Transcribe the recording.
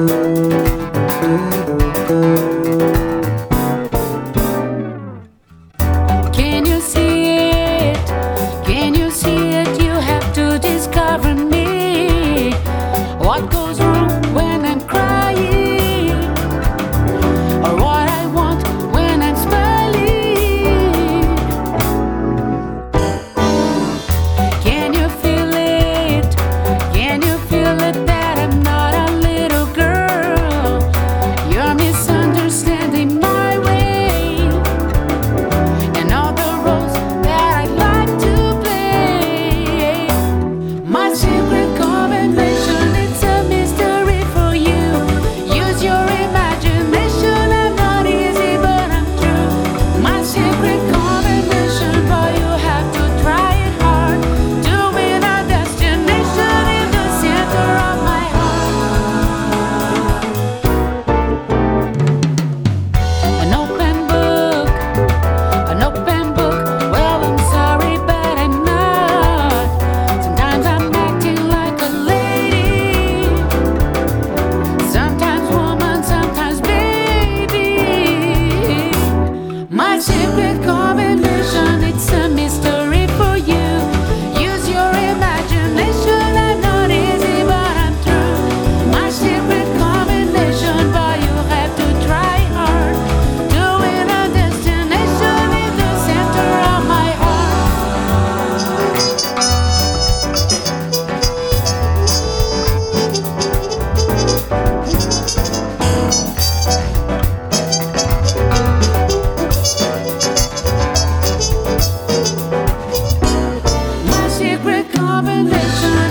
Can you see it? Can you see it? You have to discover me. What goes wrong when I'm crying? Or what I want when I'm smiling? Can you feel it? Can you feel it that I'm not a little girl? You're misunderstanding my way and all the roles that I like to play. My secret combination, it's a mystery for you. Use your imagination. I'm not easy, but I'm true. My secret combination, boy, you have to try it hard to win a destination in the center of my heart. An open book, an open book. Well, I'm sorry, but I'm not. Sometimes I'm acting like a lady, sometimes woman, sometimes baby. My secret combination, it's a mystery for you. Use your imagination. I'm not easy, but I'm true. My secret combination, boy, you have to try hard to win a destination in the center of my heart. My secret combination.